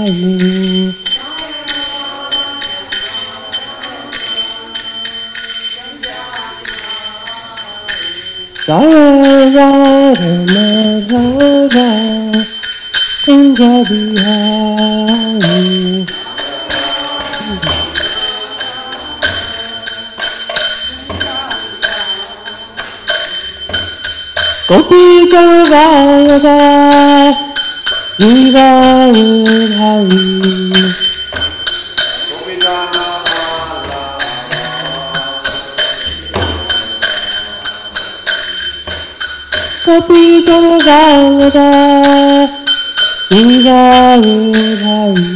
Jaya Radha Kunja Bihari Gopi Gopala Jiva Hari Gopi Gopala Jiva Hari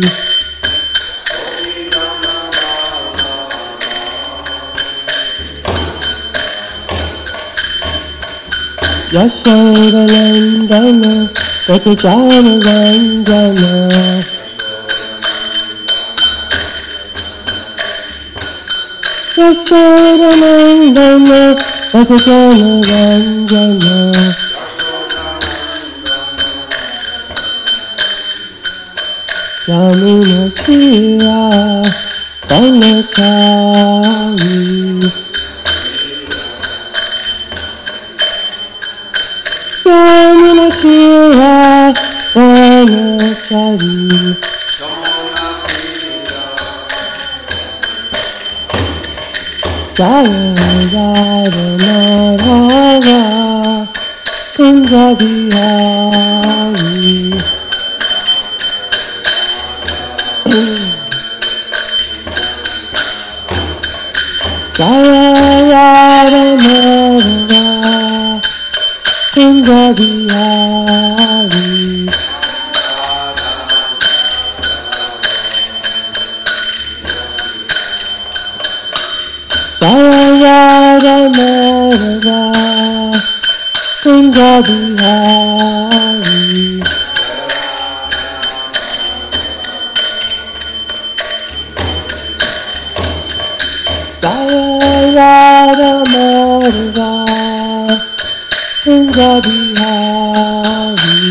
Yashoda Nandana Gopijana Nandana Yashoda Nandana Gopijana Nandana Yamuna Tira Dhanakari Yamuna Tira Dhanakari Jaya Radha Madhava Kunja Bihari Jaya Radha Madhava Kunja Bihari Jaya Radha Madhava Kunja Bihari Jaya Radha Madhava Kunja Bihari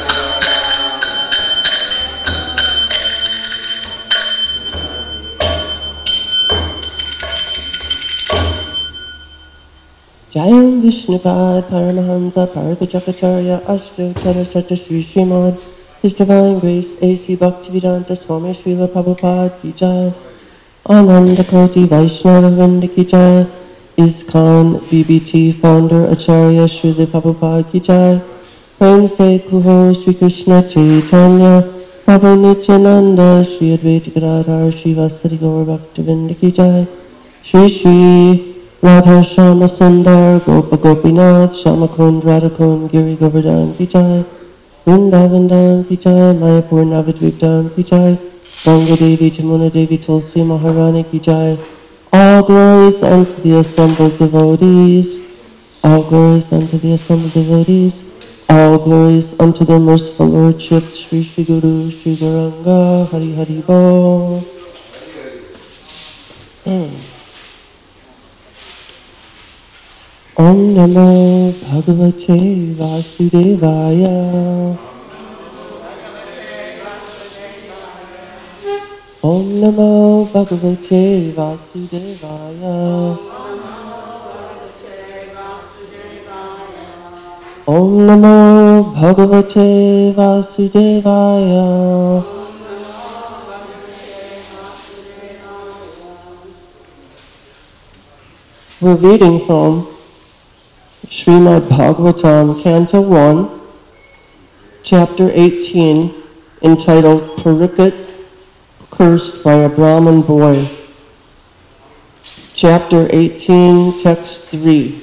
Jayam Vishnupad Paramahansa Parvachakacharya Ashtottara Satya Sri Srimad His Divine Grace A.C. Bhaktivedanta Swami Srila Prabhupada Ki Jai Ananda Koti Vaishnava Vrinda Ki Jai ISKCON BBT Founder Acharya Srila Prabhupada Ki Jai Prem Se Kuho Sri Krishna Chaitanya Prabhu Nityananda Sri Advaita Gadadhar Sri Vasari Gaur Bhaktivinoda Ki Jai Shri Shri Radha Shama Sundar Gopa Gopinath Shama Kund Radha Kund Giri Govardhan Ki Jai Vrindavan Dham Ki Jai Mayapur Navadvip Dham Ki Jai Ganga Devi Jamuna Devi Tulsi Maharani Ki Jai All glories unto the assembled devotees All glories unto the assembled devotees All glories unto the merciful Lordship Shri Shri Guru Shri Gauranga Hari Hari Bol Om Namo Bhagavate Vasudevaya Om Namo Bhagavate Vasudevaya Om Namo Bhagavate Vasudevaya We're reading from Srimad Bhagavatam, Canto 1, Chapter 18, entitled Parikshit Cursed by a Brahmin Boy. Chapter 18, Text 3.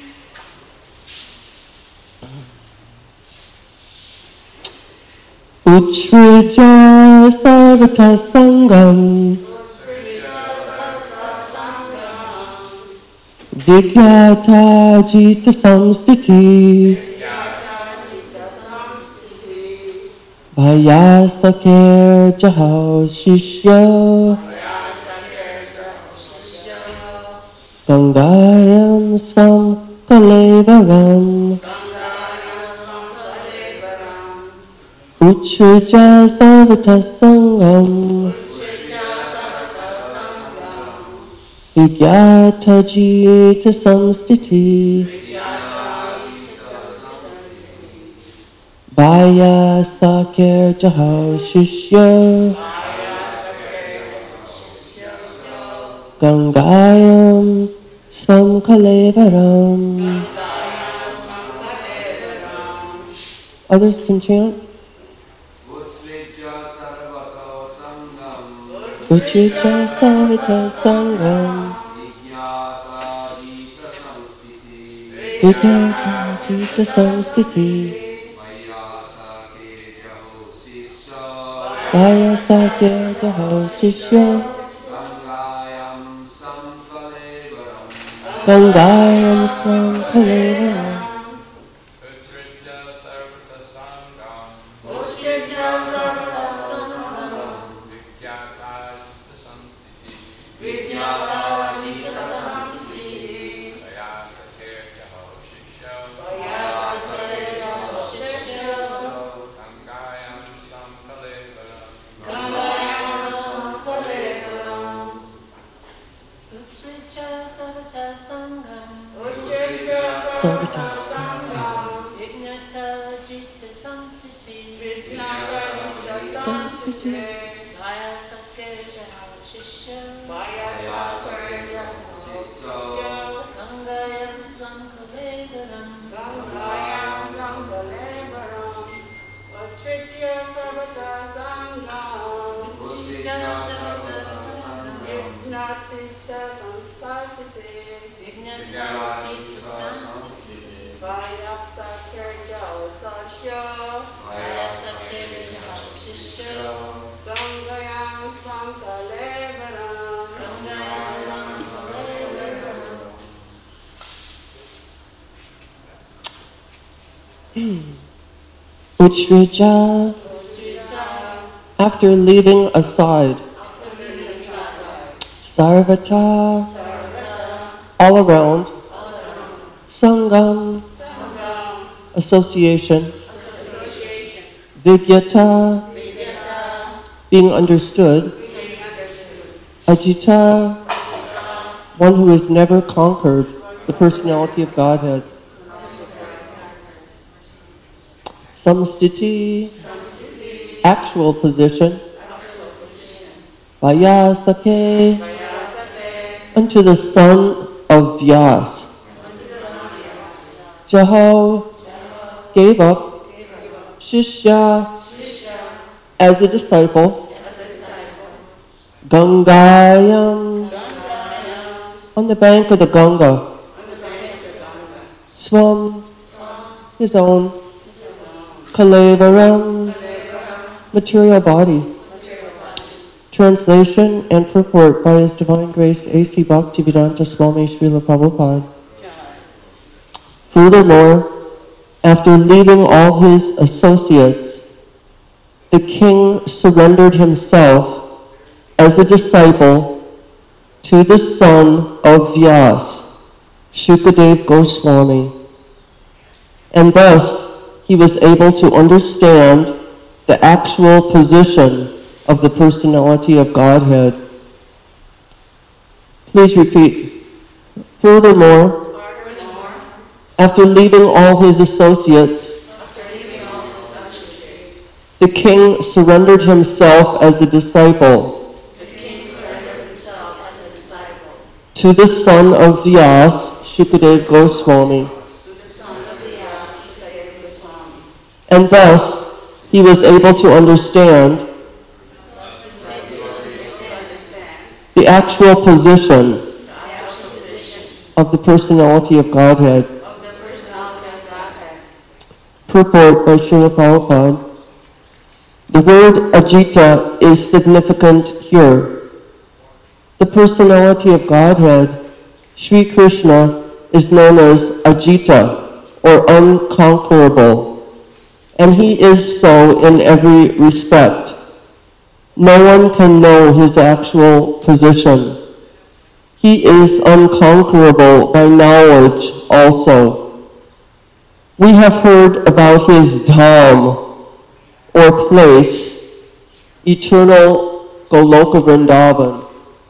Uchrija Sarvata Sangam Vigyata Jita Samstiti Bhayasakir Jahao Shishya Gangayam Swam Kalevaram Uchuja Sarvata Sangam Vigyata Jita Samstiti Vaya Sakir Jahal Shishya Gangayam Swam Kalevaram. Others can chant. Uchitra Savita Sangam Vigyata Jita Samstiti Vaya Sakya Jaho Shishya Gangayam Swam Kalevaram. Uchrija, after leaving aside, Sarvata, all around, Sangam, association, Vigyata, being understood, Ajita, one who has never conquered the personality of Godhead, Samstiti, actual position, Vyasake, unto the son of Vyas. Jaho gave up, Shishya, as a disciple, Gangayam, on the bank of the Ganga, Swam, his own, Kalevaram, material body. Translation and purport by His Divine Grace A.C. Bhaktivedanta Swami Srila Prabhupada. Furthermore, after leaving all his associates, the king surrendered himself as a disciple to the son of Vyas, Shukadev Goswami, and thus he was able to understand the actual position of the personality of Godhead. Please repeat. Furthermore, after leaving all his associates, the king surrendered himself as a disciple to the son of Vyas, Shukadev Goswami. And thus, he was able to understand the actual position of the personality of Godhead. Purport by Srila Prabhupada. The word Ajita is significant here. The personality of Godhead, Sri Krishna, is known as Ajita, or unconquerable, and he is so in every respect. No one can know his actual position. He is unconquerable by knowledge also. We have heard about his dham, or place, eternal Goloka Vrindavan.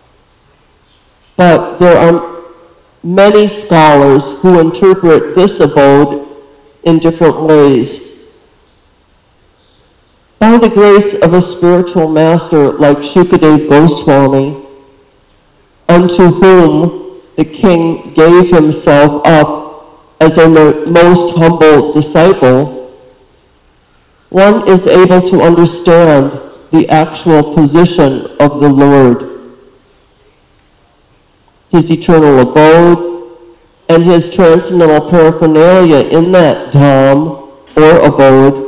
But there are many scholars who interpret this abode in different ways. By the grace of a spiritual master like Shukadev Goswami, unto whom the king gave himself up as a most humble disciple, one is able to understand the actual position of the Lord, his eternal abode, and his transcendental paraphernalia in that dham or abode.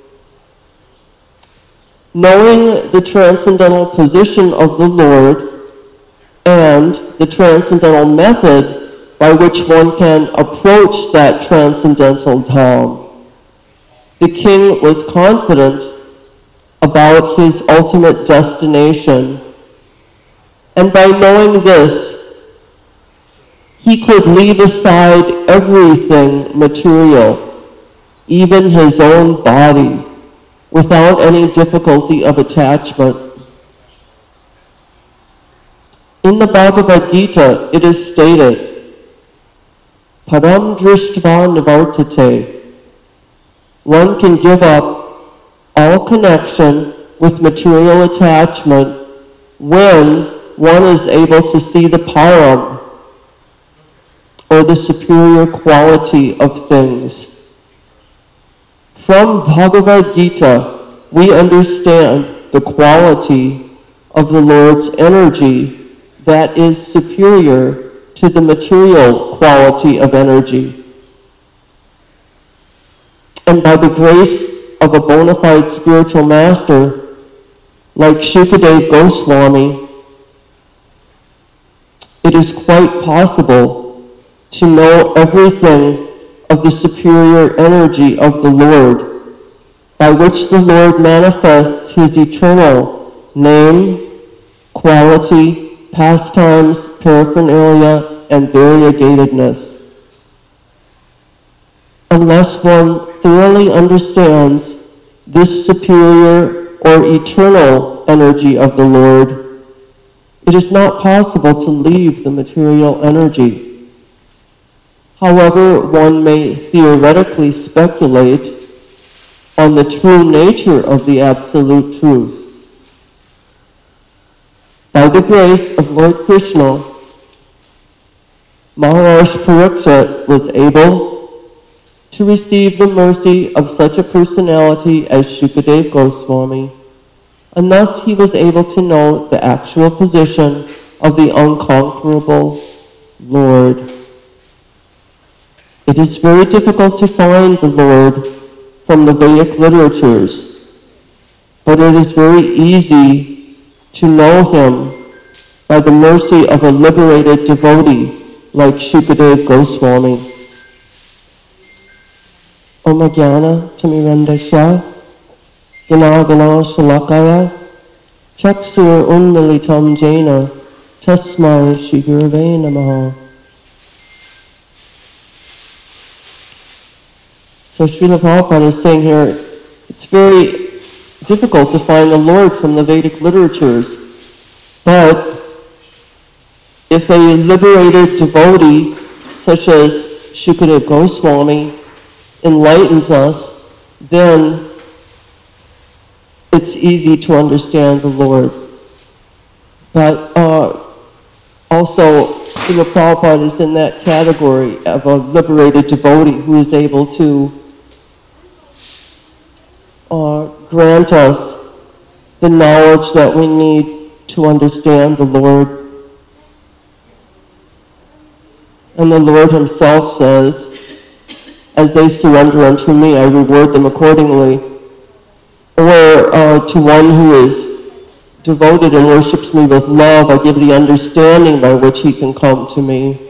Knowing the transcendental position of the Lord and the transcendental method by which one can approach that transcendental dham, the king was confident about his ultimate destination. And by knowing this, he could leave aside everything material, even his own body, without any difficulty of attachment. In the Bhagavad Gita, it is stated, Param drishtva nivartate. One can give up all connection with material attachment when one is able to see the param, or the superior quality of things. From Bhagavad Gita, we understand the quality of the Lord's energy that is superior to the material quality of energy. And by the grace of a bona fide spiritual master, like Shukadev Goswami, it is quite possible to know everything of the superior energy of the Lord, by which the Lord manifests his eternal name, quality, pastimes, paraphernalia, and variegatedness. Unless one thoroughly understands this superior or eternal energy of the Lord, it is not possible to leave the material energy. However, one may theoretically speculate on the true nature of the Absolute Truth. By the grace of Lord Krishna, Maharaj Parikshit was able to receive the mercy of such a personality as Shukadev Goswami, and thus he was able to know the actual position of the unconquerable Lord. It is very difficult to find the Lord from the Vedic literatures, but it is very easy to know him by the mercy of a liberated devotee like Shukadev Goswami. Om Jnana Timirandasya Gana Gana Shalakaya Chaksur Unmilitam Jena Tasmai Shri Gurave Namaha. So Srila Prabhupada is saying here, it's very difficult to find the Lord from the Vedic literatures, but if a liberated devotee, such as Shukadev Goswami, enlightens us, then it's easy to understand the Lord. But also, Srila Prabhupada is in that category of a liberated devotee who is able to grant us the knowledge that we need to understand the Lord. And the Lord himself says, as they surrender unto me, I reward them accordingly. Or to one who is devoted and worships me with love, I give the understanding by which he can come to me.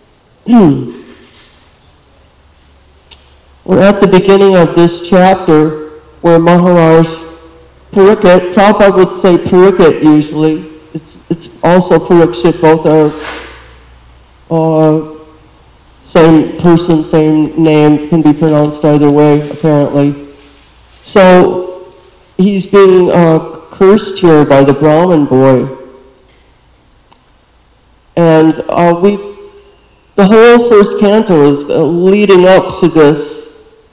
We're at the beginning of this chapter where Maharaj Parikshit, Prabhupada would say Parikshit usually, it's also Parikshit, both are same person, same name, can be pronounced either way, apparently. So he's being cursed here by the Brahmin boy. And the whole first canto is leading up to this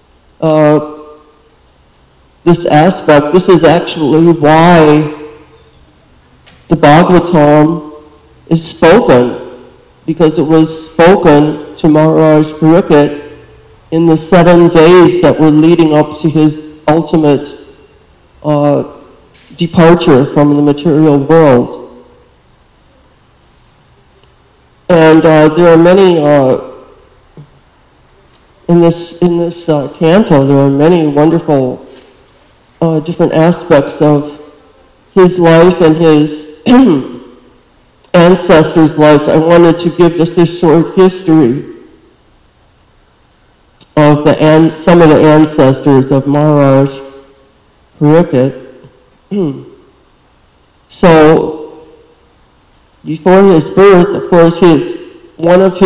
this aspect. This is actually why the Bhagavatam is spoken, because it was spoken to Maharaj Parikshit in the 7 days that were leading up to his ultimate departure from the material world. And there are many in this canto. There are many wonderful different aspects of his life and his ancestors' lives. I wanted to give just a short history of some of the ancestors of Maharaj Parikshit. So, before his birth, of course, one of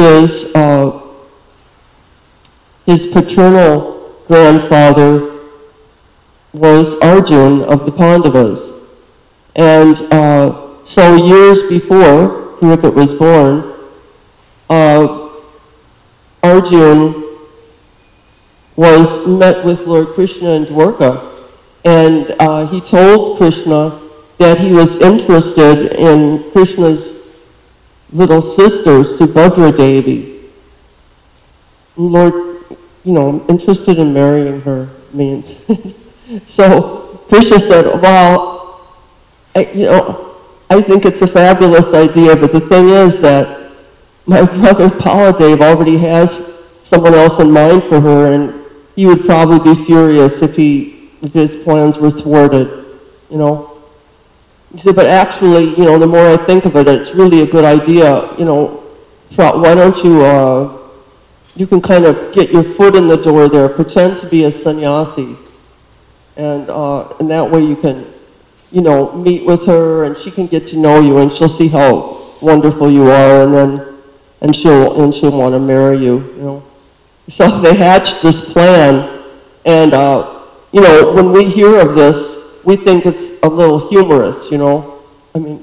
his paternal grandfather was Arjun of the Pandavas. And so years before Parikshit was born, Arjun was met with Lord Krishna in Dwarka, and he told Krishna that he was interested in Krishna's little sister, Subhadra Devi. Lord, interested in marrying her means. So Krishna said, well, I think it's a fabulous idea, but the thing is that my brother Baladev already has someone else in mind for her, and he would probably be furious if his plans were thwarted, He said, but actually, the more I think of it, it's really a good idea, why don't you can kind of get your foot in the door there, pretend to be a sannyasi, and that way you can, meet with her, and she can get to know you, and she'll see how wonderful you are, and she'll want to marry you, So they hatched this plan, and when we hear of this, we think it's a little humorous, I mean,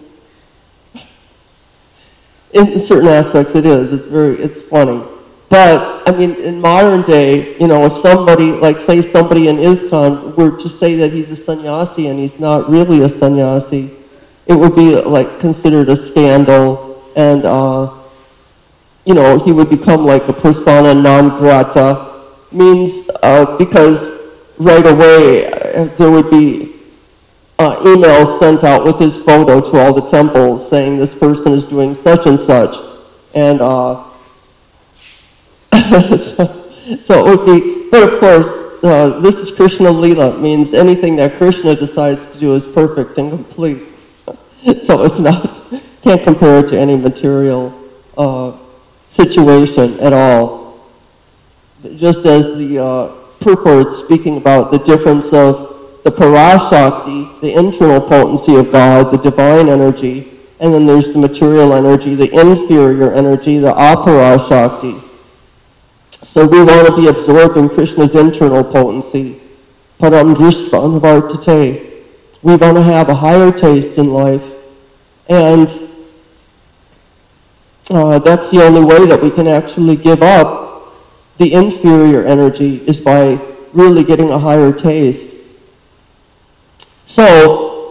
in certain aspects it is. It's funny. But, I mean, in modern day, if somebody, like say somebody in ISKCON were to say that he's a sannyasi and he's not really a sannyasi, it would be like considered a scandal, and, he would become like a persona non grata, means because right away there would be emails sent out with his photo to all the temples saying this person is doing such and such, and so it would be, but of course, this is Krishna Leela, means anything that Krishna decides to do is perfect and complete. So it's can't compare it to any material situation at all. Just as the purport speaking about the difference of the Parashakti, the internal potency of God, the divine energy, and then there's the material energy, the inferior energy, the Aparashakti. So we want to be absorbed in Krishna's internal potency, param drishtva anuvartate. We want to have a higher taste in life, and that's the only way that we can actually give up the inferior energy, is by really getting a higher taste. So,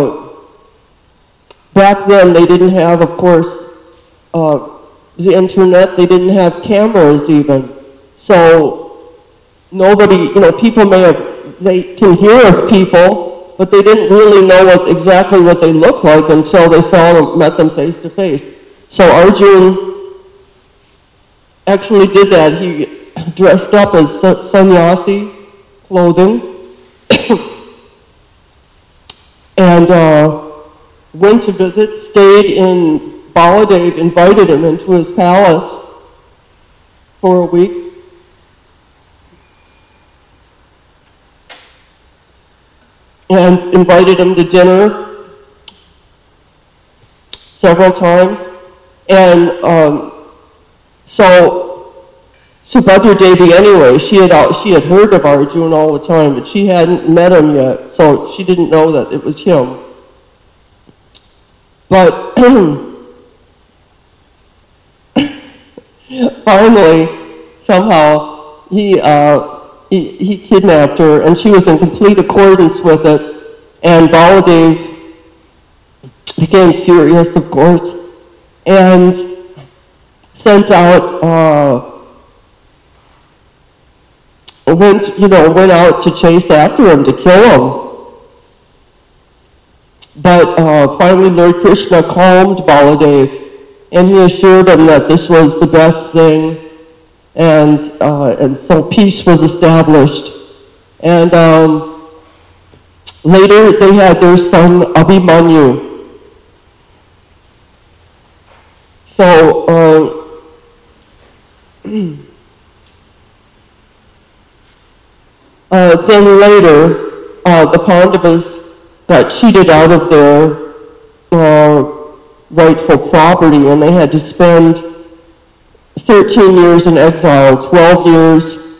back then they didn't have, of course, the internet, they didn't have cameras even. So, nobody, people they can hear of people, but they didn't really know exactly what they looked like until they met them face to face. So Arjun actually did that. He dressed up as sannyasi clothing and went to visit, stayed in, Baladev invited him into his palace for a week. And invited him to dinner several times. And so Subhadra Devi anyway, she had heard of Arjuna all the time, but she hadn't met him yet, so she didn't know that it was him. But finally, somehow, he kidnapped her, and she was in complete accordance with it, and Baladev became furious, of course, and sent out, went out to chase after him, to kill him. But finally Lord Krishna calmed Baladev, and he assured him that this was the best thing, and so peace was established. And later they had their son Abhimanyu. So then later, the Pandavas got cheated out of their rightful property, and they had to spend 13 years in exile, 12 years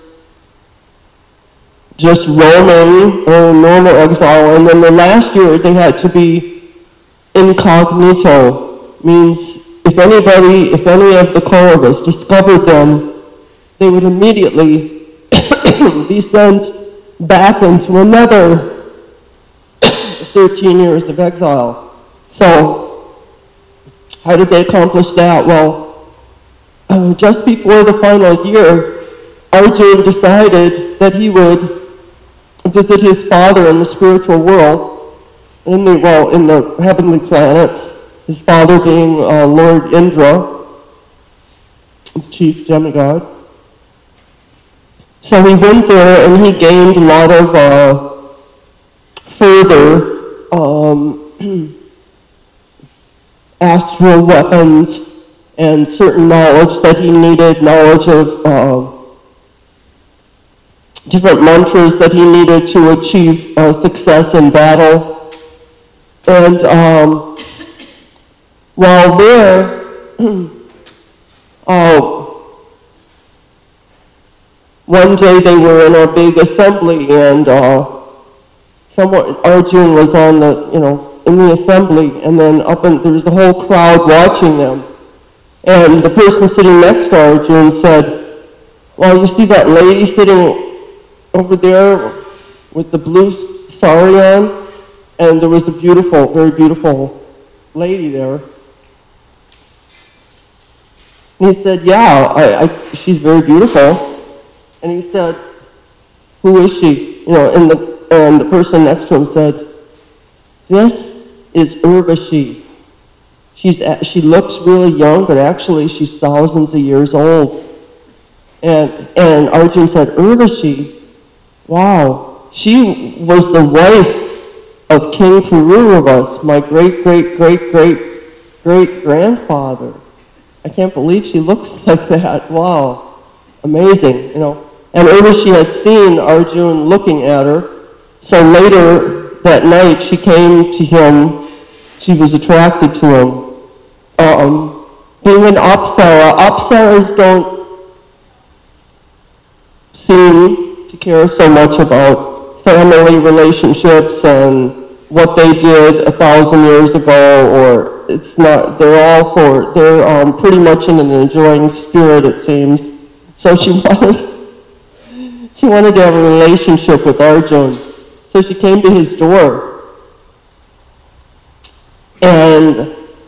just roaming or normal exile, and then the last year they had to be incognito, means if any of the Kauravas discovered them, they would immediately be sent back into another 13 years of exile. So, how did they accomplish that? Well, just before the final year, Arjuna decided that he would visit his father in the spiritual world, in the heavenly planets, his father being Lord Indra, chief demigod. So he went there and he gained a lot of further astral weapons and certain knowledge that he needed, knowledge of different mantras that he needed to achieve success in battle. And while there, one day they were in a big assembly, and Arjuna was on in the assembly, and then there was the whole crowd watching them. And the person sitting next to Arjuna said, "Well, you see that lady sitting over there with the blue sari on?" And there was a very beautiful lady there. And he said, "Yeah, she's very beautiful." And he said, "Who is she?" And the person next to him said, "This is Urvashi. She looks really young, but actually she's thousands of years old." And Arjuna said, "Urvashi? Wow, she was the wife of King Puruvas, my great-great-great-great-great-grandfather. I can't believe she looks like that. Wow, amazing, And Urvashi had seen Arjuna looking at her, so later that night she came to him. She was attracted to him. Being an Apsaras don't seem to care so much about family relationships and what they did 1,000 years ago, or it's not. They're pretty much in an enjoying spirit, it seems. So she wanted to have a relationship with Arjuna. So she came to his door. And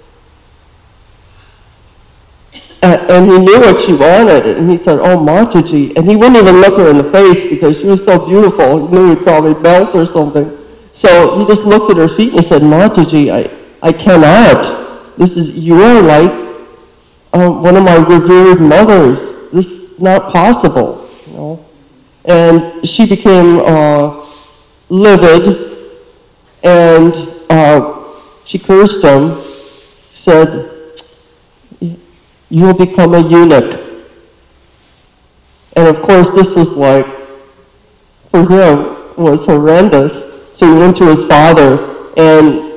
he knew what she wanted, and he said, "Oh, Mataji." And he wouldn't even look her in the face because she was so beautiful. He knew he'd probably melt or something. So he just looked at her feet and he said, "Mataji, I cannot. You are like one of my revered mothers. This is not possible." And she became livid, and she cursed him, said, "You will become a eunuch." And of course this was for him, was horrendous. So he went to his father, and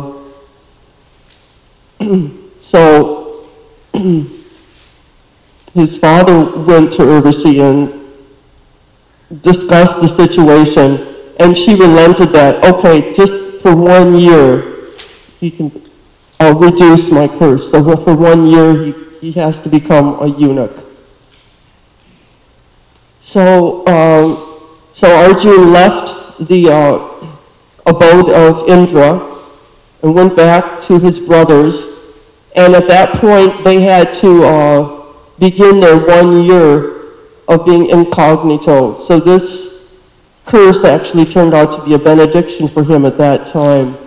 so his father went to Urvashi and discussed the situation, and she relented that, okay, just for 1 year, I'll reduce my curse. So for 1 year, he has to become a eunuch. So Arjuna left the abode of Indra and went back to his brothers. And at that point, they had to begin their 1 year of being incognito. So this curse actually turned out to be a benediction for him at that time.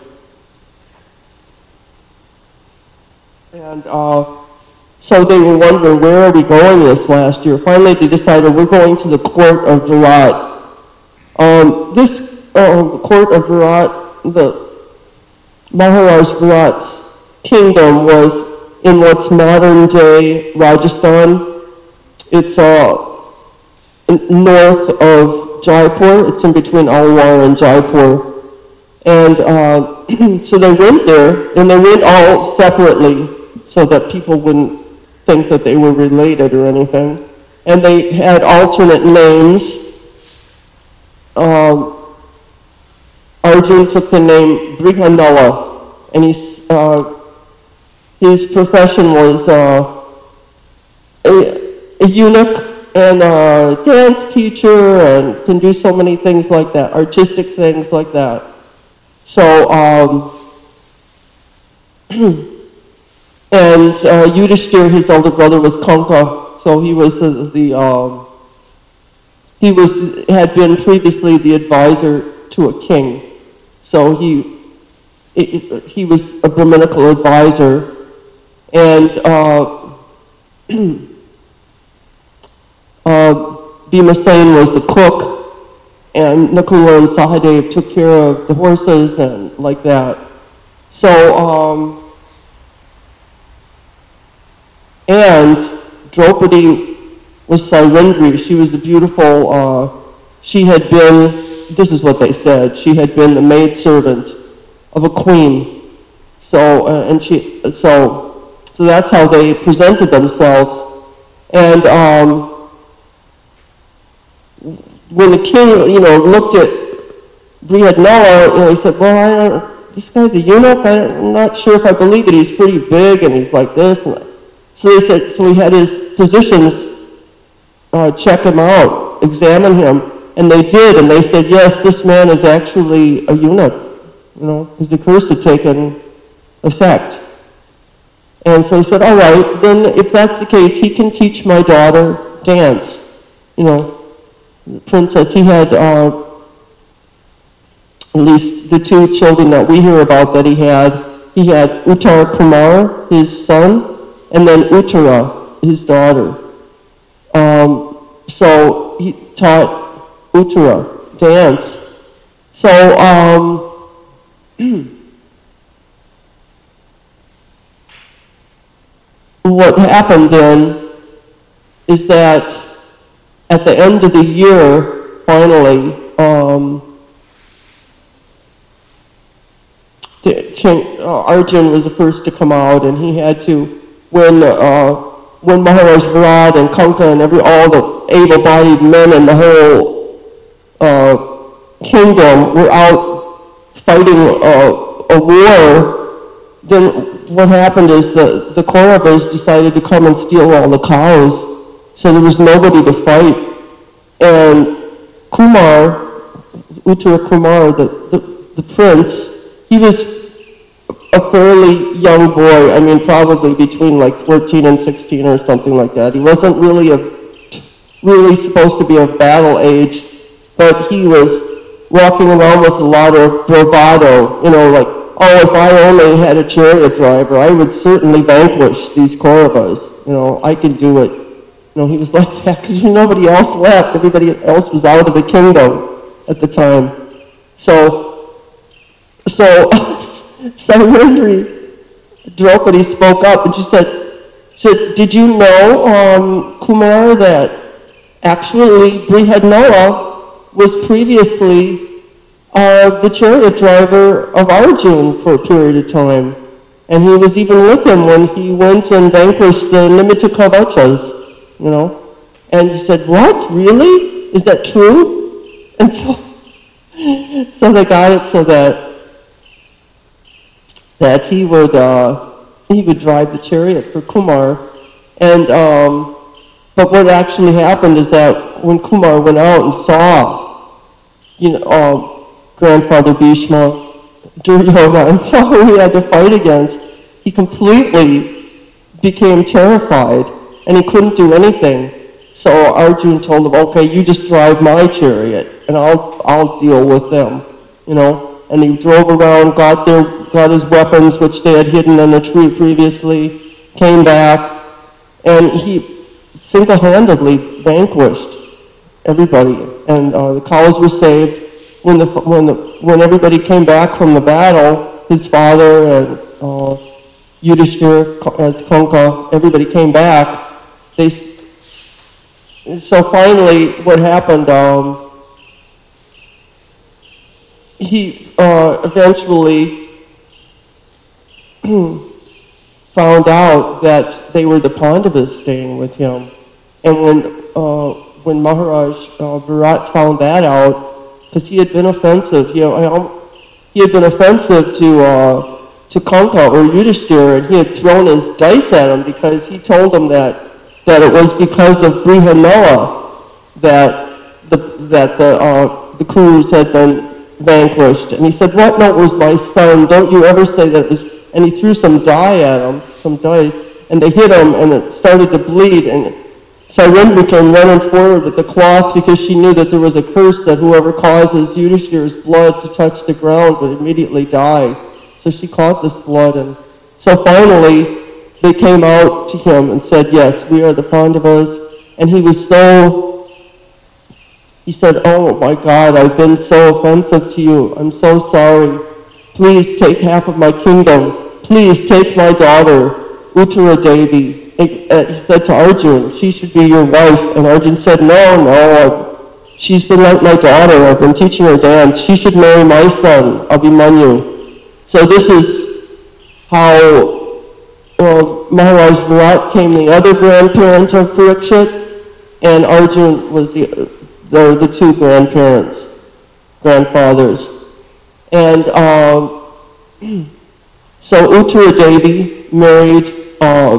And so they were wondering, where are we going this last year? Finally, they decided, we're going to the court of Virat. The court of Virat, the Maharaj Virat's kingdom was in what's modern-day Rajasthan. It's north of Jaipur. It's in between Alwar and Jaipur. And so they went there, and they went all separately so that people wouldn't think that they were related or anything. And they had alternate names. Arjuna took the name Brihanala, and his profession was a eunuch and a dance teacher, and can do so many things like that, artistic things like that. So, and Yudhishthira, his older brother, was Kanka, so he was had been previously the advisor to a king. So he was a Brahminical advisor, and Bhimasen was the cook, and Nakula and Sahadev took care of the horses and like that. So, and Draupadi was Sairendri. She was the beautiful, she had been, this is what they said, she had been the maidservant of a queen. So, so that's how they presented themselves. And when the king, looked at Brihanala, he said, well, this guy's a eunuch. I'm not sure if I believe it. He's pretty big, and he's like this. So they said, so he had his physicians check him out, examine him, and they did, and they said, yes, this man is actually a eunuch, because the curse had taken effect. And so he said, all right, then if that's the case, he can teach my daughter dance. The princess, he had at least the two children that we hear about that he had Uttar Kumar, his son, and then Uttara, his daughter. So he taught Uttara dance. So what happened then is that at the end of the year, finally, Arjuna was the first to come out, and he had to, when Maharaj Virat and Kanka and all the able-bodied men in the whole kingdom were out fighting a war, then what happened is the Kauravas decided to come and steal all the cows, so there was nobody to fight. And Kumar, Uttara Kumar, the prince, he was a fairly young boy, probably between like 14 and 16 or something like that. He wasn't really supposed to be of battle age, but he was walking around with a lot of bravado, like, oh, if I only had a chariot driver, I would certainly vanquish these Kauravas. I can do it. He was like that because nobody else left. Everybody else was out of the kingdom at the time. So Sairendri, Draupadi spoke up and she said, did you know, Kumar, that actually Brihanala was previously the chariot driver of Arjuna for a period of time. And he was even with him when he went and vanquished the Nimitta Kavachas. you know. And he said, what, really? Is that true? And so they got it so that he would drive the chariot for Kumar. And but what actually happened is that when Kumar went out and saw, grandfather Bhishma, Duryodhana, and saw who he had to fight against, he completely became terrified, and he couldn't do anything. So Arjuna told him, okay, you just drive my chariot, and I'll deal with them, you know. And he drove around, got his weapons, which they had hidden in a tree previously, came back, and he single-handedly vanquished everybody. And the cows were saved. When everybody came back from the battle, his father and Yudhishthira as Kanka, everybody came back. So finally, what happened? He eventually found out that they were the Pandavas staying with him, and when Maharaj Virat found that out, because he had been offensive, he had been offensive to Kanka or Yudhishthira, and he had thrown his dice at him because he told him that it was because of Brihanala that the Kurus had been vanquished. And he said, what? No, it was my son. Don't you ever say that it was... And he threw some dice at him, and they hit him, and it started to bleed. And Sairendra came running forward with the cloth because she knew that there was a curse that whoever causes Yudhishthira's blood to touch the ground would immediately die. So she caught this blood, and so finally they came out to him and said, yes, we are the Pandavas. And he said, oh my God, I've been so offensive to you. I'm so sorry. Please take half of my kingdom. Please take my daughter, Uttara Devi. He said to Arjun, she should be your wife. And Arjun said, no, she's been like my daughter. I've been teaching her dance. She should marry my son, Abhimanyu. So this is how Maharaj Virat became the other grandparent of Parikshit, and Arjun was the two grandfathers. And so Uttara Devi married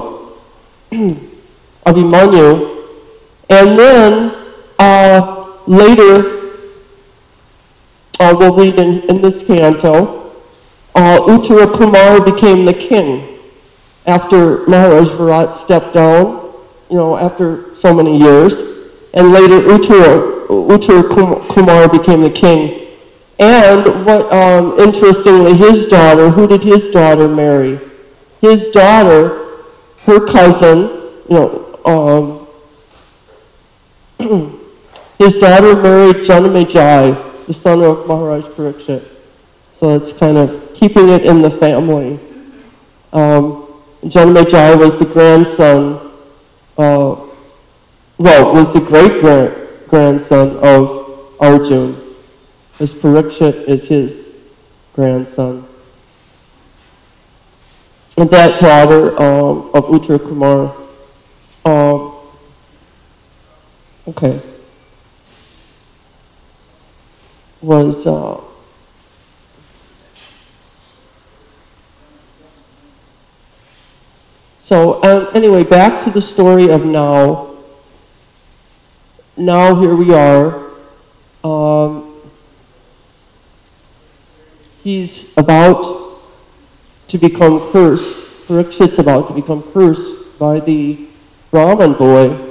Abhimanyu, and then later, we'll read in this canto, Uttara Kumar became the king after Maharaj Virat stepped down, after so many years. And later Uttara Kumar became the king. And what, interestingly, who did his daughter marry? His daughter, her cousin, his daughter married Janamejai, the son of Maharaj Parikshit. So it's kind of keeping it in the family. Janamejai was the grandson, was the great-grandson of Arjun, as Parikshit is his grandson. And that daughter of Uttara Kumar, was so anyway, back to the story of now. Now here we are. He's about to become cursed. Parikshit's about to become cursed by the Brahmin boy.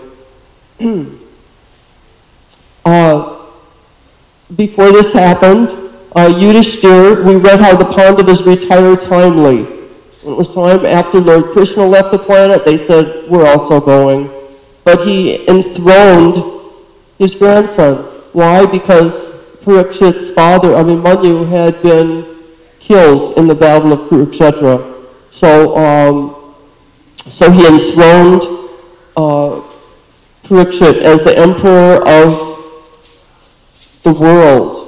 Before this happened, Yudhishthira, we read how the Pandavas retired timely. When it was time after Lord Krishna left the planet, they said, we're also going. But he enthroned his grandson. Why? Because Parikshit's father, Abhimanyu, had been killed in the battle of Kurukshetra. So he enthroned Parikshit as the emperor of the world.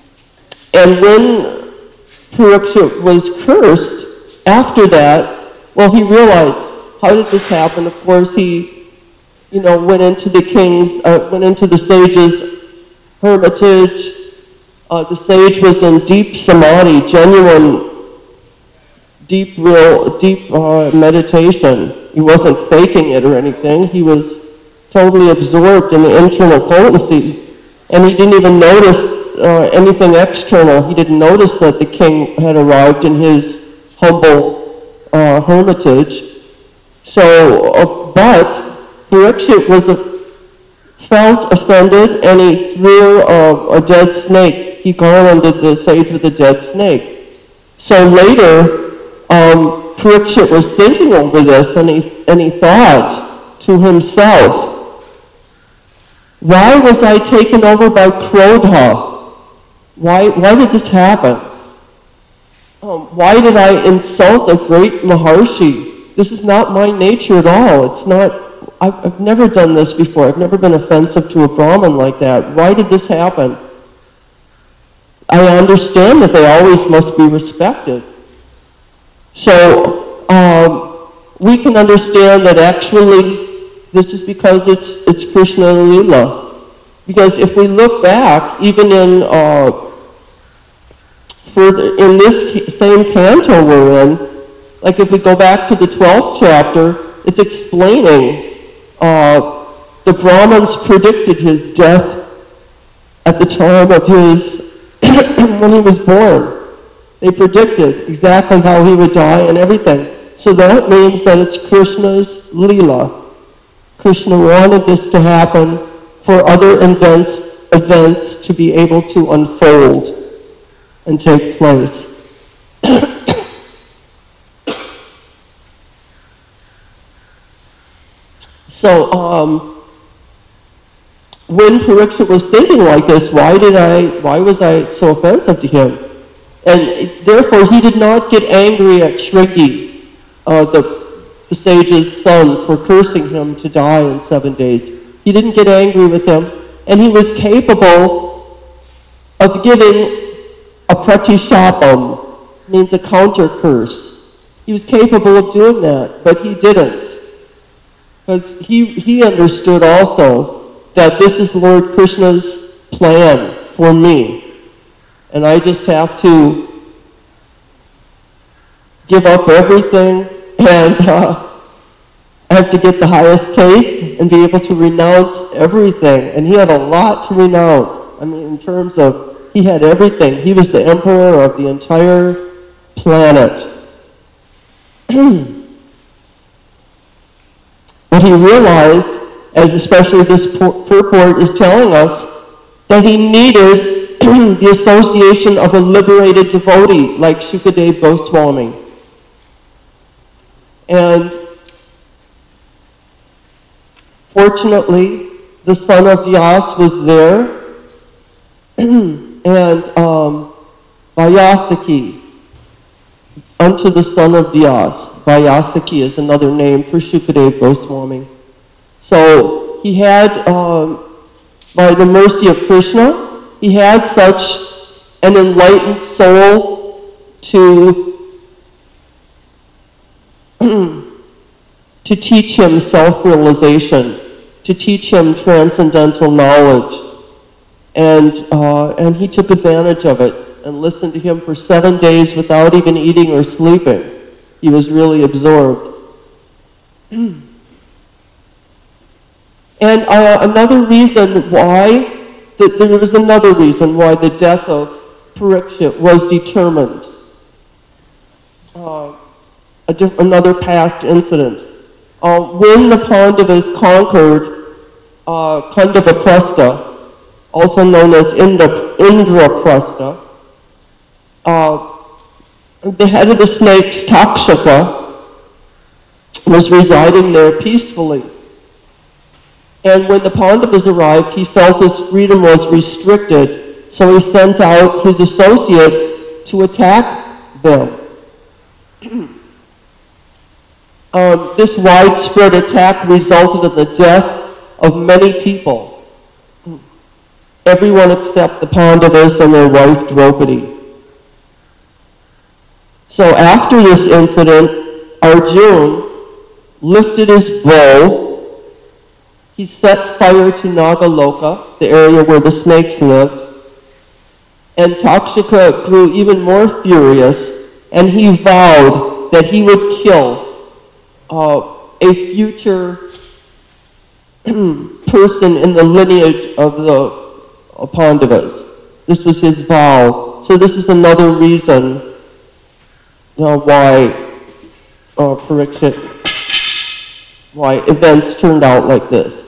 And when Parikshit was cursed, after that, Well, he realized, how did this happen? Of course, he, went into the sage's hermitage. The sage was in deep samadhi, genuine, deep meditation. He wasn't faking it or anything. He was totally absorbed in the internal potency, and he didn't even notice anything external. He didn't notice that the king had arrived in his humble hermitage. So, but Parikshit felt offended, and he threw a dead snake. He garlanded the sage with a dead snake. So later, Parikshit was thinking over this, and he thought to himself, why was I taken over by Krodha? Why did this happen? Why did I insult a great Maharshi? This is not my nature at all. It's not. I've never done this before. I've never been offensive to a Brahmin like that. Why did this happen? I understand that they always must be respected. So we can understand that actually this is because it's Krishna Leela. Because if we look back, even in this same canto we're in, like if we go back to the 12th chapter, it's explaining the Brahmins predicted his death at the time of his, when he was born. They predicted exactly how he would die and everything. So that means that it's Krishna's Leela. Krishna wanted this to happen for other events to be able to unfold and take place. So, when Parikshit was thinking like this, why was I so offensive to him? And therefore, he did not get angry at Shringi, the sage's son, for cursing him to die in 7 days. He didn't get angry with him, and he was capable of giving a pratishapam, means a counter curse. He was capable of doing that, but he didn't. Because he understood also that this is Lord Krishna's plan for me. And I just have to give up everything, and I have to get the highest taste and be able to renounce everything. And he had a lot to renounce. I mean, in terms of, he had everything. He was the emperor of the entire planet. But he realized, as especially this purport is telling us, that he needed the association of a liberated devotee like Shukadev Goswami. And fortunately, the son of Vyas was there, and Vyasaki, unto the son of Vyas. Vyasaki is another name for Shukadev Goswami. So he had, by the mercy of Krishna, he had such an enlightened soul to teach him self-realization, to teach him transcendental knowledge. And he took advantage of it and listened to him for 7 days without even eating or sleeping. He was really absorbed. And another reason why, there was another reason why the death of Parikshit was determined. Another past incident. When the Pandavas conquered Kandavaprastha, also known as Indraprastha, the head of the snakes, Takshaka, was residing there peacefully. And when the Pandavas arrived, he felt his freedom was restricted, so he sent out his associates to attack them. This widespread attack resulted in the death of many people. Everyone except the Pandavas and their wife Draupadi. So after this incident, Arjuna lifted his bow. He set fire to Nagaloka, the area where the snakes lived. And Takshaka grew even more furious, and he vowed that he would kill a future person in the lineage of the Pandavas. This was his vow. So this is another reason why why events turned out like this.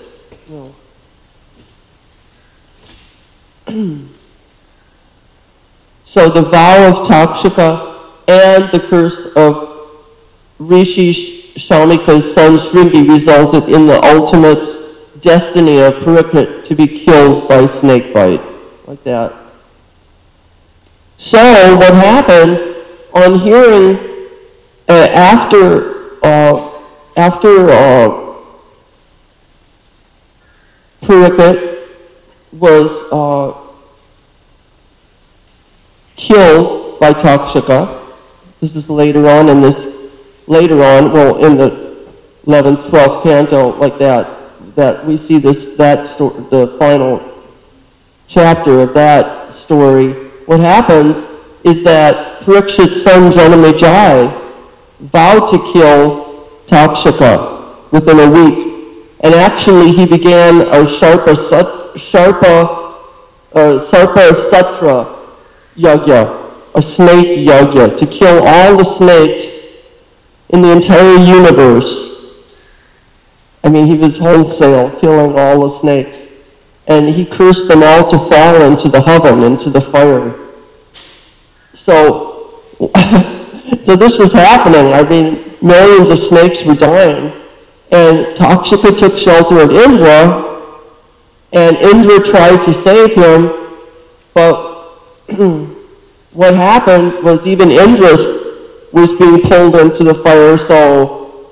So the vow of Takshaka and the curse of Rishi Shamika's son Shringi resulted in the ultimate destiny of Parikshit to be killed by snake bite, like that. So what happened on hearing after Parikshit was killed by Takshaka. This is later on, in the 11th, 12th canto, like that we see the final chapter of that story. What happens is that Parikshit's son Janamejaya vowed to kill Takshaka within a week, and actually he began a Sarpa Satra Yagya, a snake yagya, to kill all the snakes in the entire universe. I mean, he was wholesale killing all the snakes. And he cursed them all to fall into the oven, into the fire. So this was happening. I mean, millions of snakes were dying. And Takshaka took shelter of Indra, and Indra tried to save him, but what happened was even Indra was being pulled into the fire, so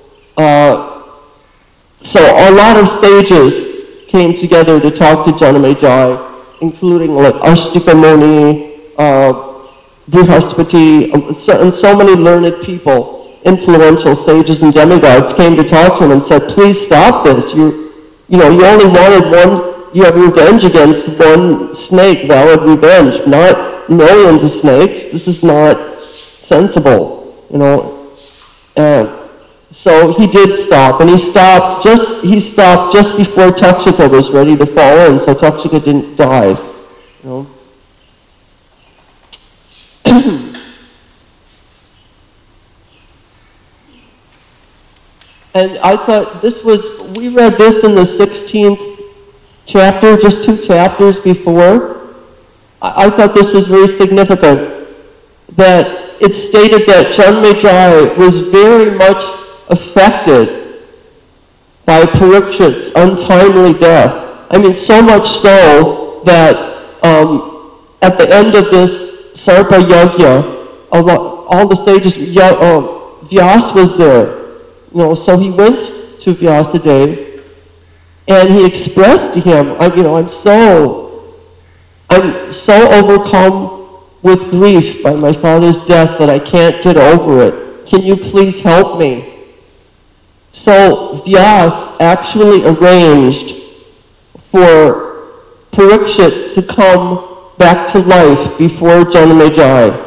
a lot of sages came together to talk to Janamejaya, including like Ashtika Muni, Brihaspati, and so many learned people, influential sages and demigods came to talk to him and said, please stop this. You only wanted one. You have revenge against one snake, valid revenge, not millions of snakes. This is not sensible, So he did stop, and he stopped just before Takshaka was ready to fall in, so Takshaka didn't die. And I thought we read this in the 16th chapter, just 2 chapters before. I thought this was very significant, that it stated that Janamejaya was very much affected by Parikshit's untimely death. I mean, so much so that at the end of this Sarpa Yajna, all the sages, Vyas was there. So he went to Vyasadeva, and he expressed to him, I'm so overcome with grief by my father's death that I can't get over it. Can you please help me? So Vyas actually arranged for Parikshit to come back to life before Janamejaya.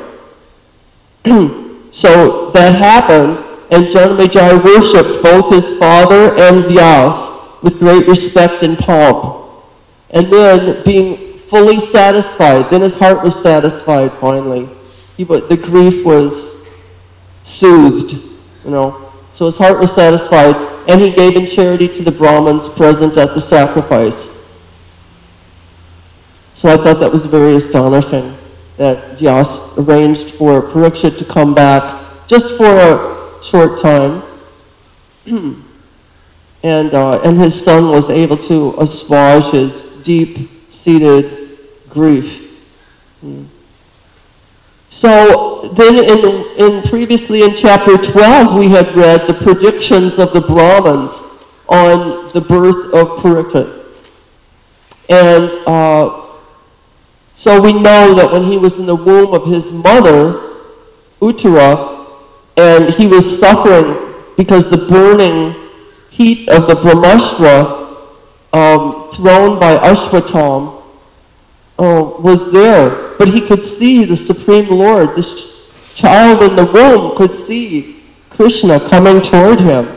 So that happened, and Janamejaya worshipped both his father and Vyas with great respect and pomp. And then, being fully satisfied, then his heart was satisfied finally. The grief was soothed, So his heart was satisfied, and he gave in charity to the Brahmins present at the sacrifice. So I thought that was very astonishing, that Vyas arranged for Parikshit to come back just for a short time. And his son was able to assuage his deep-seated grief. So then previously in chapter 12, we had read the predictions of the Brahmins on the birth of Parikshit. And so we know that when he was in the womb of his mother, Uttara, and he was suffering because the burning heat of the Brahmastra thrown by Ashwatam was there. But he could see the Supreme Lord. This child in the womb could see Krishna coming toward him.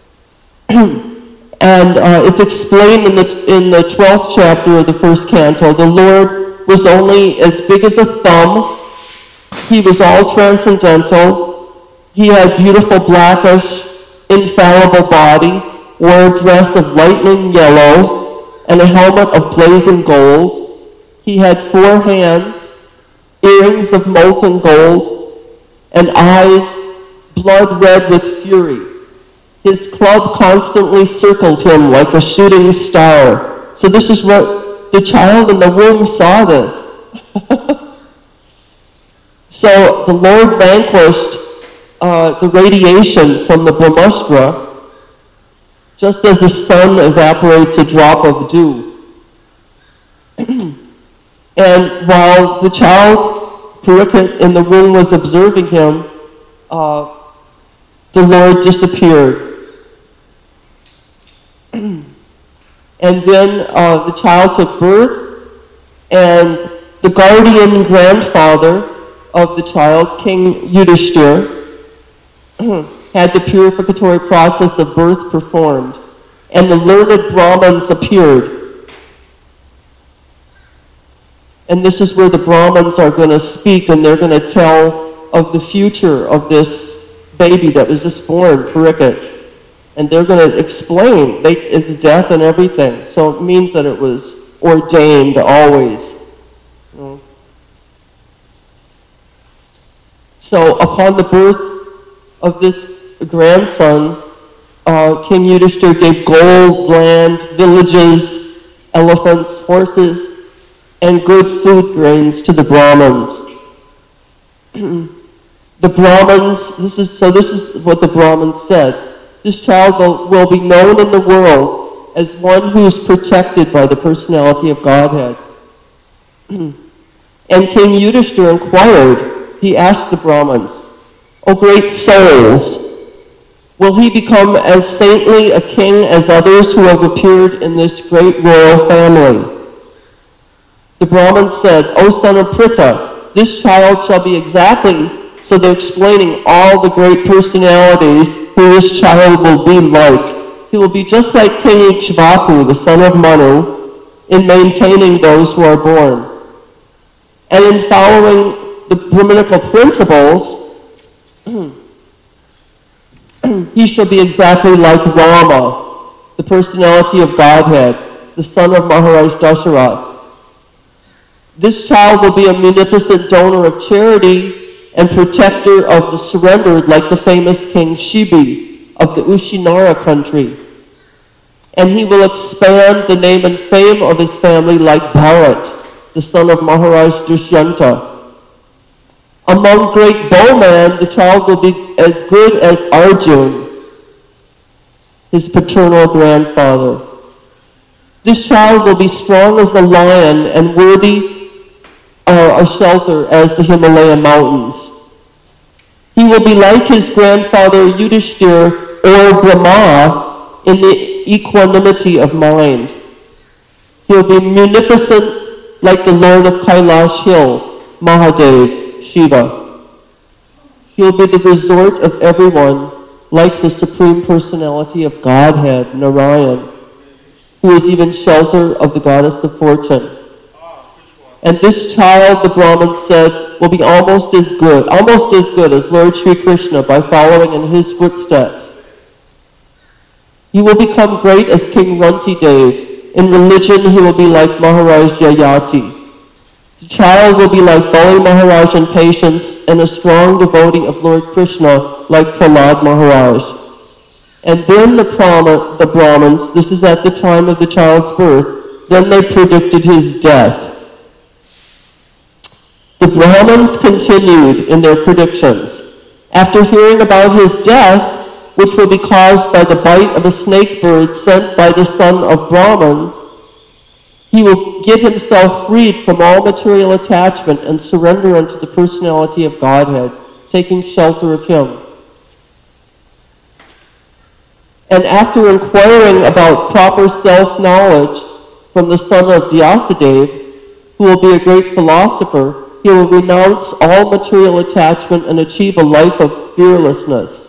And it's explained in the 12th chapter of the first canto. The Lord was only as big as a thumb. He was all transcendental. He had beautiful blackish, infallible body, wore a dress of lightning yellow, and a helmet of blazing gold. He had 4 hands, earrings of molten gold, and eyes blood red with fury. His club constantly circled him like a shooting star. So this is what the child in the womb saw this. So the Lord vanquished the radiation from the Brahmastra, just as the sun evaporates a drop of dew. And while the child, Parikshit, in the womb was observing him, the Lord disappeared. And then the child took birth, and the guardian grandfather of the child, King Yudhishthira, had the purificatory process of birth performed, and the learned Brahmins appeared. And this is where the Brahmins are going to speak, and they're going to tell of the future of this baby that was just born, Parikshit. And they're going to explain its death and everything. So it means that it was ordained always. So upon the birth of this grandson, King Yudhishthira gave gold, land, villages, elephants, horses, and good food grains to the Brahmins. The Brahmins, this is what the Brahmins said. This child will be known in the world as one who is protected by the personality of Godhead. And King Yudhishthira inquired, he asked the Brahmins, O great souls, will he become as saintly a king as others who have appeared in this great royal family? The Brahmins said, O son of Pritha, this child shall be exactly. So they're explaining all the great personalities who this child will be like. He will be just like King Ikshvaku, the son of Manu, in maintaining those who are born. And in following the Brahminical principles, he shall be exactly like Rama, the personality of Godhead, the son of Maharaj Dasharath. This child will be a munificent donor of charity and protector of the surrendered, like the famous King Shibi of the Ushinara country. And he will expand the name and fame of his family like Bharat, the son of Maharaj Dushyanta. Among great bowmen, the child will be as good as Arjun, his paternal grandfather. This child will be strong as the lion and worthy a shelter as the Himalayan mountains. He will be like his grandfather Yudhishthira or Brahma in the equanimity of mind. He will be munificent like the Lord of Kailash Hill, Mahadev, Shiva. He will be the resort of everyone like the Supreme Personality of Godhead, Narayan, who is even shelter of the Goddess of Fortune. And this child, the Brahmin said, will be almost as good as Lord Sri Krishna by following in his footsteps. He will become great as King Rantidev. In religion, he will be like Maharaj Yayati. The child will be like Bali Maharaj in patience and a strong devotee of Lord Krishna like Prahlad Maharaj. And then the Brahmins, this is at the time of the child's birth, then they predicted his death. The Brahmins continued in their predictions. After hearing about his death, which will be caused by the bite of a snake bird sent by the son of Brahman, he will get himself freed from all material attachment and surrender unto the personality of Godhead, taking shelter of him. And after inquiring about proper self-knowledge from the son of Vyasadeva, who will be a great philosopher, he will renounce all material attachment and achieve a life of fearlessness.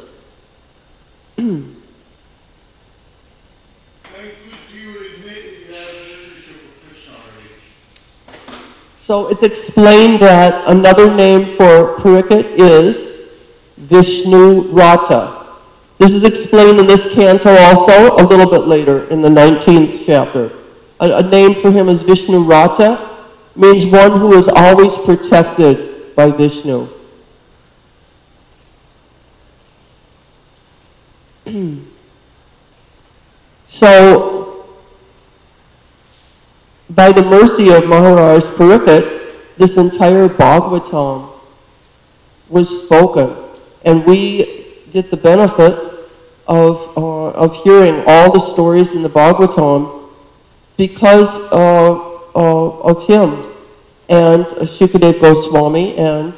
So it's explained that another name for Parikshit is Vishnu Rata. This is explained in this canto also a little bit later in the 19th chapter. A name for him is Vishnu Rata, means one who is always protected by Vishnu. So, by the mercy of Maharaj Parikshit, this entire Bhagavatam was spoken, and we get the benefit of hearing all the stories in the Bhagavatam because of him and Shukadeva Goswami and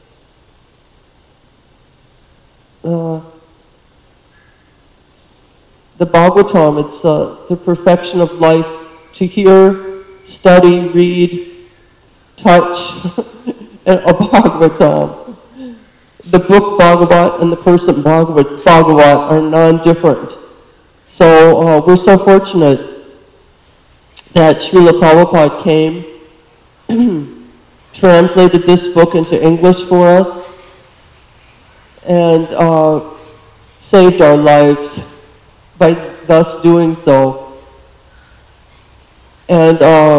the Bhagavatam. It's the perfection of life to hear, study, read, touch a Bhagavatam. The book Bhagavat and the person Bhagavat are non-different. So we're so fortunate that Srila Prabhupada came, translated this book into English for us, and saved our lives by thus doing so. And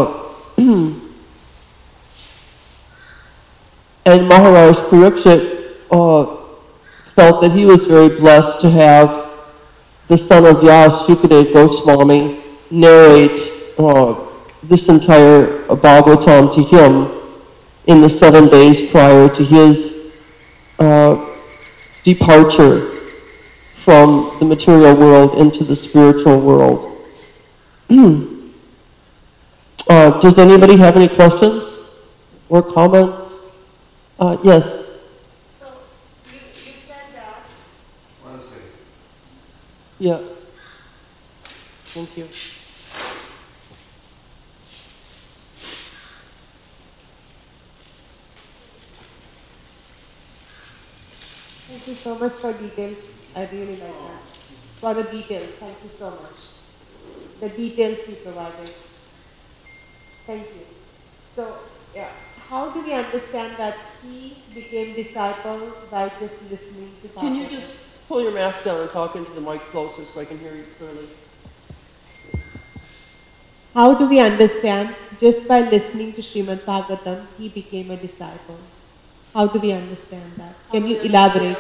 and Maharaj Parikshit felt that he was very blessed to have the son of Vyas, Shukadeva Goswami, narrate this entire Bhagavatam to him in the 7 days prior to his departure from the material world into the spiritual world. Does anybody have any questions or comments? Yes. Yeah. Thank you. Thank you so much for details. I really like that. For the details, thank you so much. The details you provided. Thank you. So, yeah, how do we understand that he became disciple by just listening to Bhagavatam? Can you just pull your mask down and talk into the mic closer so I can hear you clearly? How do we understand just by listening to Srimad Bhagavatam, he became a disciple? How do we understand that? Can you elaborate?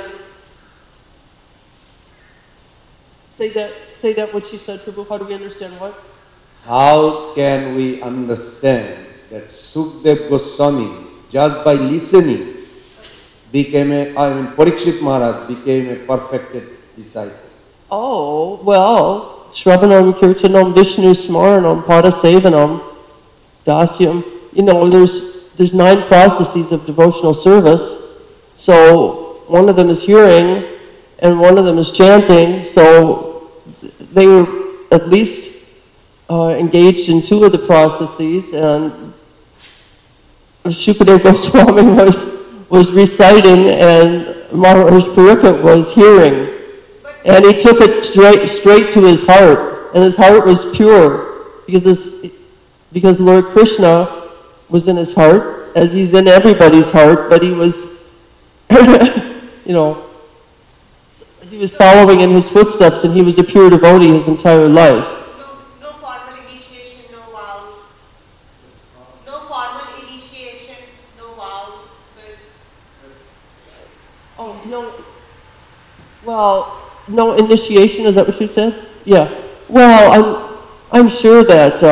Say that what she said, Prabhu. How do we understand what? How can we understand that Sukdev Goswami, just by listening, Parikshit Maharaj became a perfected disciple? Oh, well, Shravanam, Kirtanam, Vishnu Smaranam, Padasevanam, Dasyam. You know, there's 9 processes of devotional service. So one of them is hearing, and one of them is chanting. So they were at least engaged in 2 of the processes, and Shukadeva Goswami was reciting, and Maharaj Parikshit was hearing. And he took it straight to his heart, and his heart was pure, because Lord Krishna was in his heart, as he's in everybody's heart, but he was, he was following in his footsteps, and he was a pure devotee his entire life. No formal initiation, no vows. No formal initiation, no vows. Oh, no. Well, no initiation, is that what you said? Yeah. Well, I'm sure that,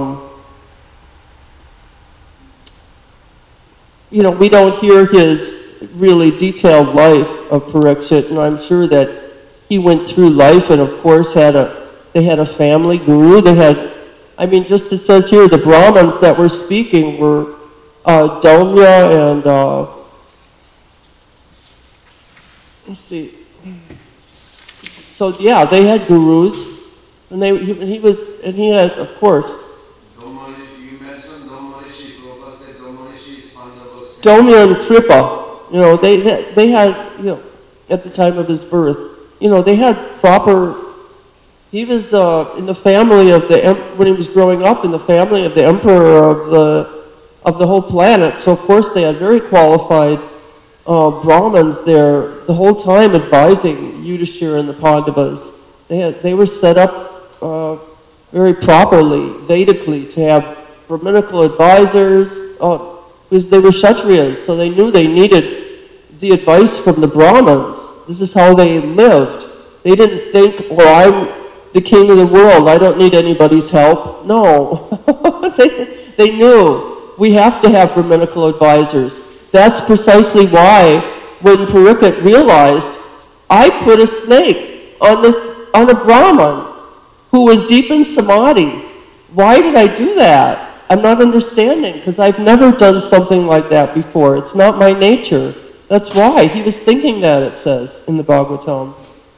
we don't hear his really detailed life of Parikshit, and I'm sure that he went through life and, of course, they had a family guru. Just it says here, the Brahmins that were speaking were Domya and, let's see, So yeah, they had gurus, and he had, of course. You mentioned Domanishi. Prabhupada said Domanishi is Pandavas. Domyan Kripa, they had, at the time of his birth, they had proper. He was in the family of when he was growing up in the family of the emperor of the whole planet. So of course they had very qualified Brahmins there the whole time advising Yudhishthira and the Pandavas. They were set up very properly, Vedically, to have Brahminical advisors, because they were Kshatriyas, so they knew they needed the advice from the Brahmins. This is how they lived. They didn't think, well, I'm the king of the world, I don't need anybody's help. No. they knew we have to have Brahminical advisors. That's precisely why when Parikshit realized, I put a snake on a Brahmin who was deep in samadhi. Why did I do that? I'm not understanding, because I've never done something like that before. It's not my nature. That's why. He was thinking that, it says in the Bhagavatam.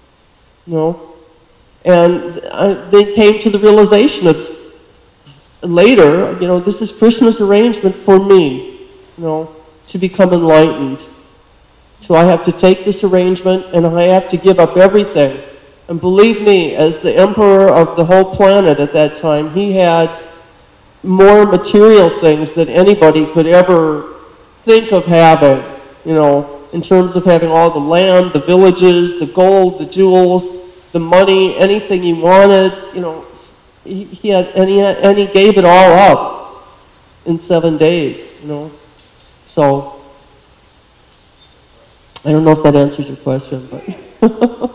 And they came to the realization, it's later, this is Krishna's arrangement for me, to become enlightened. So I have to take this arrangement and I have to give up everything. And believe me, as the emperor of the whole planet at that time, he had more material things than anybody could ever think of having, in terms of having all the land, the villages, the gold, the jewels, the money, anything he wanted, he had, and he gave it all up in 7 days, So, I don't know if that answers your question, but.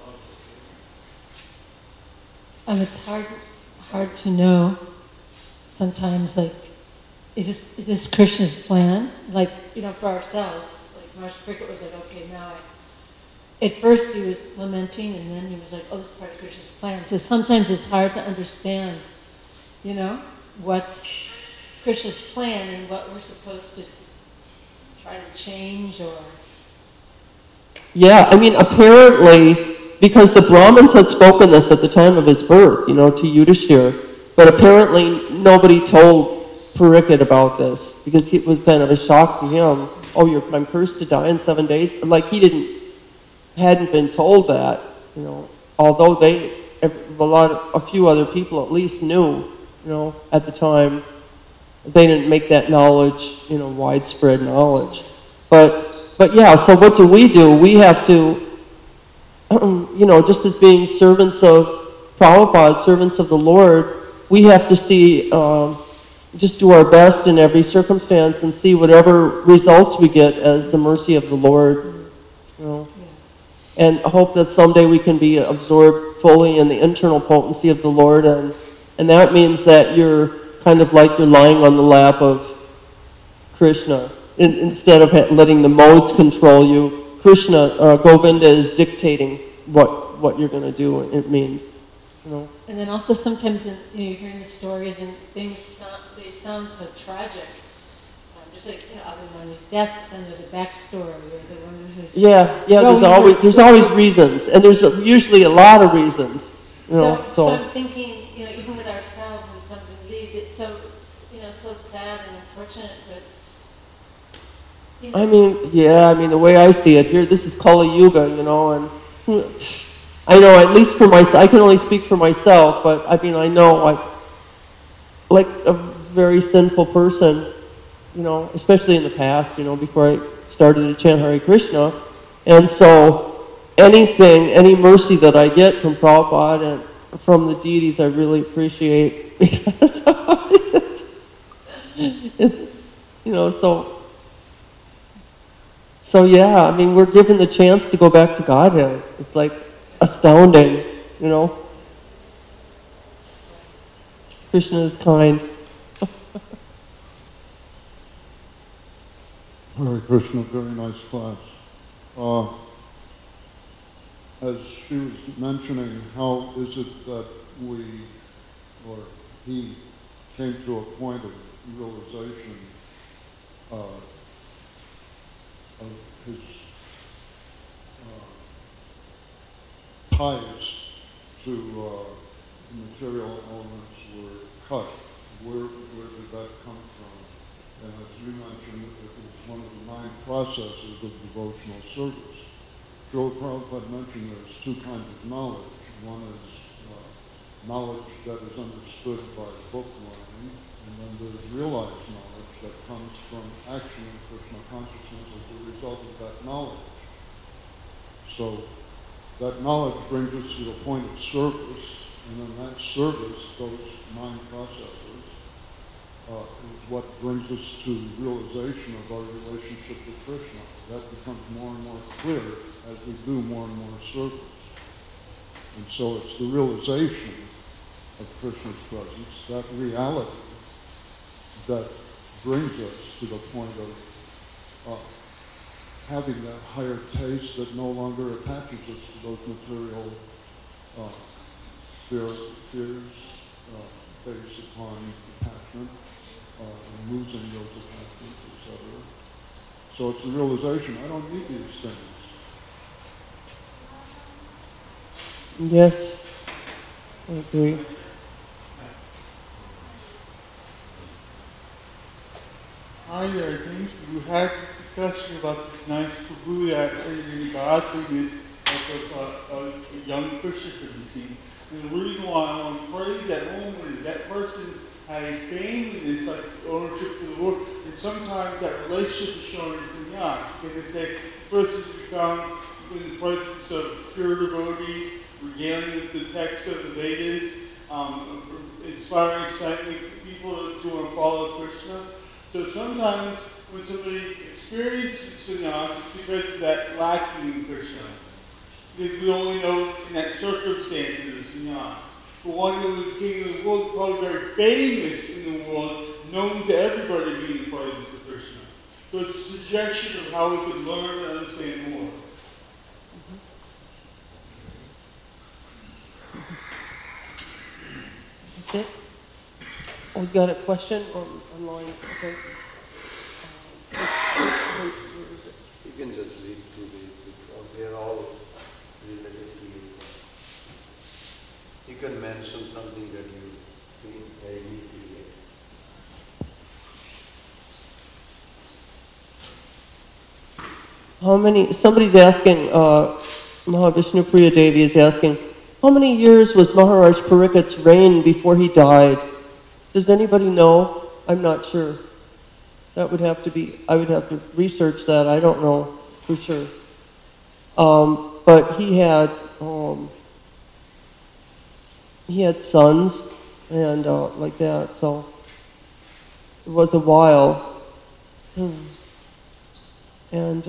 It's hard to know sometimes, like, is this Krishna's plan? Like, for ourselves, like Maharaj Parikshit was like, okay, now at first he was lamenting, and then he was like, oh, this is part of Krishna's plan. So sometimes it's hard to understand, what's Krishna's plan and what we're supposed to try to change or... Yeah, apparently, because the Brahmins had spoken this at the time of his birth, to Yudhishthira, but apparently nobody told Parikshit about this, because it was kind of a shock to him. Oh, I'm cursed to die in 7 days? Like, he hadn't been told that, although a few other people at least knew, at the time. They didn't make that knowledge, widespread knowledge. But yeah, so what do? We have to, just as being servants of Prabhupada, servants of the Lord, we have to see, just do our best in every circumstance and see whatever results we get as the mercy of the Lord, and hope that someday we can be absorbed fully in the internal potency of the Lord, and that means that you're kind of like you're lying on the lap of Krishna. Instead of letting the modes control you, Krishna, Govinda is dictating what you're going to do, it means. And then also sometimes you're hearing the stories and things they sound so tragic. Just like Abhimanyu's death, then there's a backstory where the woman who's... Yeah, there's always reasons, and there's usually a lot of reasons. So I'm thinking, even with ourselves, when somebody leaves, it's so, so sad and unfortunate, but... the way I see it here, this is Kali Yuga, and I know, at least for myself, I can only speak for myself, but I know I'm like a very sinful person, especially in the past, before I started to chant Hare Krishna. And so any mercy that I get from Prabhupada and from the deities, I really appreciate, because so yeah, we're given the chance to go back to Godhead. It's like astounding, Krishna is kind. Hare Krishna, very nice class. As she was mentioning, how is it that he came to a point of realization of his ties to material elements were cut. Where did that come from? And as you mentioned, it was one of the 9 processes of devotional service. Srila Prabhupada mentioned there's 2 kinds of knowledge. One is knowledge that is understood by book learning, and then there's realized knowledge that comes from action in Krishna consciousness as a result of that knowledge. So that knowledge brings us to the point of service, and then that service, those 9 processes, is what brings us to realization of our relationship with Krishna. That becomes more and more clear as we do more and more service. And so it's the realization of Krishna's presence, that reality, that brings us to the point of having that higher taste that no longer attaches us to those material fears based upon attachment, and losing those attachments, etc. So it's the realization, I don't need these things. Yes, I agree. Hi there, I think you had this discussion about this nice Prabhu that in godliness of a young Krishna could be seen. And the reason why I want to pray that moment is that person had a family, it's like ownership to the Lord, and sometimes that relationship is shown in sannyas, because it's a person to become in the presence of pure devotees, regaling with the text of the Vedas, inspiring, exciting people to want to follow Krishna. So sometimes when somebody experiences sannyas, it's because of that lacking in Krishna. Because we only know in that circumstance of the sannyas. But one who was king of the world, probably very famous in the world, known to everybody being in the presence of Krishna. So it's a suggestion of how we can learn and understand more. That's it? Oh, you got a question online? Okay. Where is it? You can just read through they are all related to you. You can mention something that you think I need to hear. How many, somebody's asking, Mahavishnu Priya Devi is asking, how many years was Maharaj Parikat's reign before he died? Does anybody know? I'm not sure. That would have to be, I would have to research that. I don't know for sure. But he had sons and like that, so it was a while. And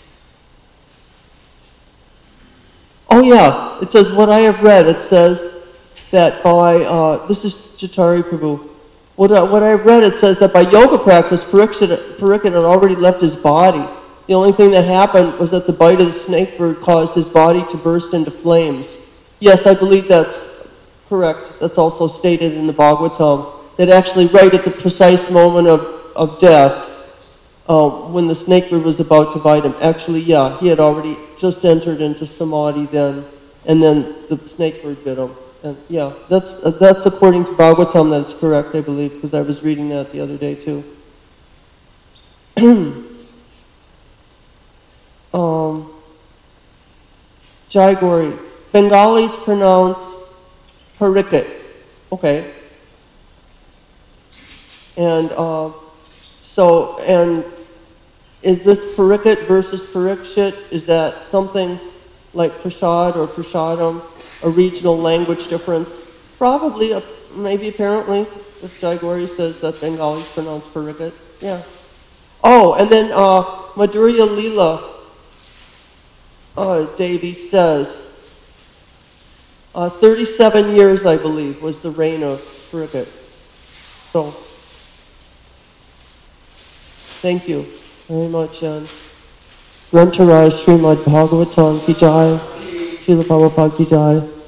oh yeah, it says, what I have read, it says that by, this is Chaitanya Prabhu, what I have read, it says that by yoga practice, Pariksit had already left his body. The only thing that happened was that the bite of the snake bird caused his body to burst into flames. Yes, I believe that's correct. That's also stated in the Bhagavatam, that actually right at the precise moment of death, when the snake bird was about to bite him, actually, yeah, he had already just entered into samadhi then, and then the snake bird bit him. And yeah, that's according to Bhagavatam, that's correct, I believe, because I was reading that the other day too. Jai Gauri. Bengalis pronounce Pariksit. Okay. And and is this Pariksit versus Pariksit? Is that something like Prasad or Prasadam, a regional language difference? Probably, maybe apparently, if Jai Gauri says that Bengalis pronounce Pariksit. Yeah. Oh, and then Madhurya Leela Devi says, 37 years, I believe, was the reign of Pariksit. So, thank you very much. And Grantaraj Srimad Bhagavatam Ki Jai, Srila Prabhupada Ki Jai.